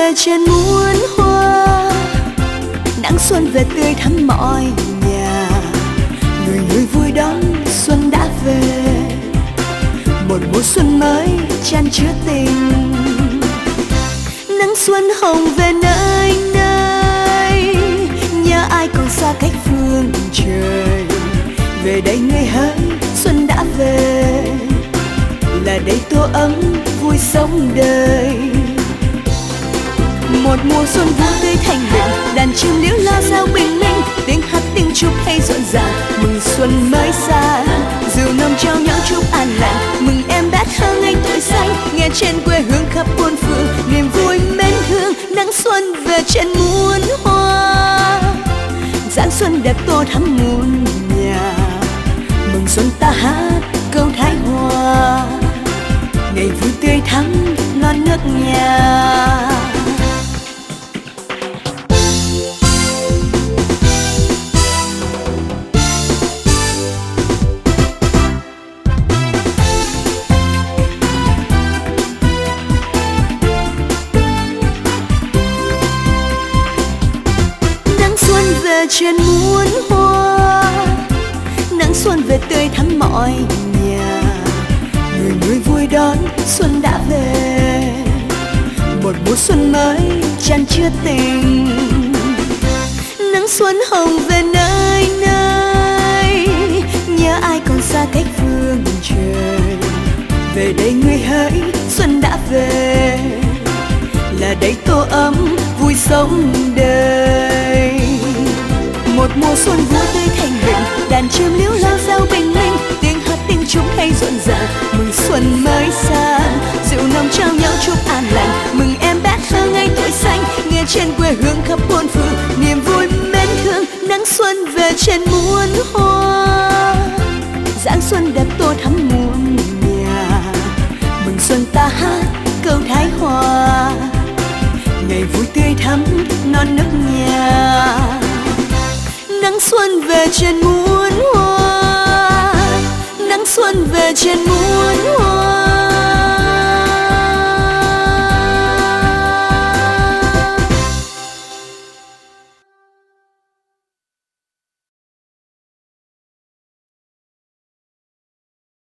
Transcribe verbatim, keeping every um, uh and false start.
về trên muôn hoa, nắng xuân về tươi thắm mọi nhà. Người người vui đón xuân đã về, một mùa xuân mới chan chứa tình. Nắng xuân hồng về nơi nơi, nhớ ai còn xa cách phương trời. Về đây người hỡi xuân đã về, là đây tô ấm vui sống đời. Một mùa xuân vui tươi thanh bình, đàn chim líu lo sao bình minh. Tiếng hát tiếng chúc hay rộn ràng, mừng xuân mới sang. Rượu nồng trao nhau chúc an lành, mừng em bé thơ ngày tuổi xanh. Nghe trên quê hương khắp muôn phương, niềm vui mến thương. Nắng xuân về trên muôn hoa, dáng xuân đẹp tô thắm muôn nhà. Mừng xuân ta hát câu Thái Hòa, ngày vui tươi thắm non nước nhà. Trên muôn hoa, nắng xuân về tươi thắm mọi nhà. Người người vui đón xuân đã về, một mùa xuân mới chan chứa tình. Nắng xuân hồng về nơi nơi, nhớ ai còn xa cách phương trời. Về đây người hỡi xuân đã về, là đây tô ấm vui sống đời. Một mùa xuân vui tươi thanh bình, đàn chim líu lo reo bình minh. Tiếng hát tiếng chúc hay rộn ràng, mừng xuân mới sang. Rượu nồng trao nhau chúc an lành, mừng em bé thơ ngày tuổi xanh. Nghe trên quê hương khắp muôn phương, niềm vui mến thương. Nắng xuân về trên muôn hoa, dáng xuân đẹp tô thắm muôn nhà. Mừng xuân ta hát câu Thái Hòa, ngày vui tươi thắm non nước nhà. Nắng xuân về trên muôn hoa, nắng xuân về trên muôn hoa.